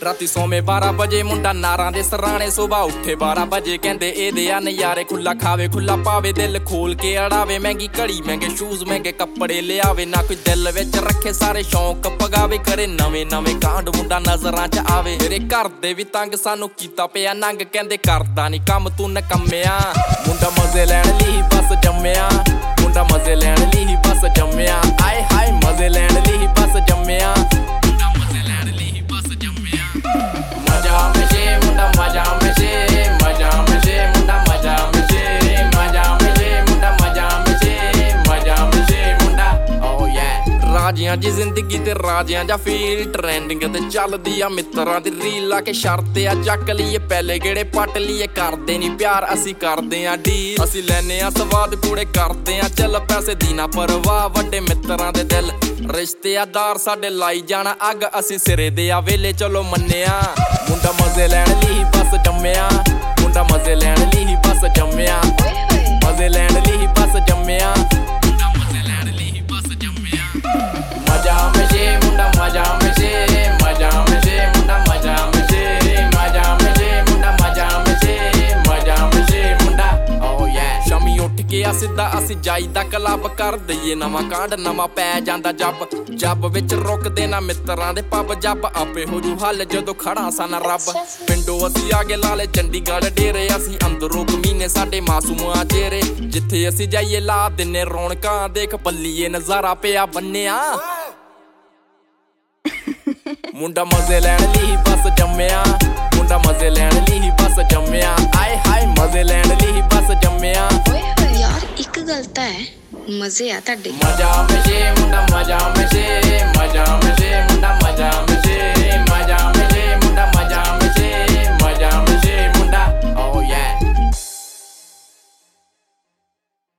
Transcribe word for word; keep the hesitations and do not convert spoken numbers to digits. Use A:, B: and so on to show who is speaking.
A: राती सोमे बारह बजे मुंडा नारां दे सराणे सुबह उठे बारह बजे कहंदे एदे आ नज़ारे खुला खावे खुला पावे दिल खोल के अड़ावे महंगी घड़ी महंगे शूज महंगे कपड़े लियावे ना कोई दिल विच रखे सारे शौक पगावे करे नवे नवे कांड मुंडा नजरां च आवे तेरे घर दे भी तंग सानू कीता पिया नंग कहंदे करदा नी काम तू नकम्मिया मुंडा मजे लैण लई बस जम्मिया मुंडा मजे लैण लई बस जम्मिया आए हाय मजे लैण लई बस जम्मिया मुंडा मजे लैण लई बस जम्मिया मजा मजे मुंडा मजा मजे मजा मजे मुंडा मजा मजे मजा मजे मुंडा मजा मजे मजा मजे मुंडा ओ या राजियां दी जिंदगी ते राजियां जा फील ट्रेंडिंग ते चलदी आ मित्रां दी रील ला के शर्त आ चक लईए पहले गेड़े पट लईए करदे नी प्यार असी करदे आ डील असी लैने आ स्वाद पूरे करदे आ चल पैसे दी ना परवाह वड्डे मित्रां दे दिल रिश्तेदार साडे लाई जाना अग असी सिरे दे आ वेले चलो मन्निया मुंडा मजे लैण लई बस जम्मिया मुंडा मजे लैण लई बस जम्मिया मजे लैण लई बस जम्मिया मुंडा मजे लैण लई बस जम्मिया मजा मजे मुंडा मजा मजे मजा मजे मुंडा मजा मजे मजा मजे मुंडा मजा मजे मजा मजे मुंडा ओ या शामी उठ के आ सिद्धा असी जाईदा क्लब कर दईए नवां कांड नवां पै जांदा जब जब विच रुक देना मित्रां दे पब जब आपे हो जू हल जदों खड़ा सन रब पिंडों असी आगे लाले चंडीगढ़ डेरे असी अंदरों कमीने साडे मासूम आ चेहरे जिथे असी जाइए ला दिने रौनकां देख पल्लीए नजारा पिया बन्निया मुंडा मजे लैण लई बस जम्मिया मुंडा मजे लैण लई बस जम्मिया आए हाय मजे लैण लई बस जम्मिया
B: यार एक गल तां है मजे आ तुहाडे
A: मजा मजे मुंडा मजा मजे मजा मजे मुंडा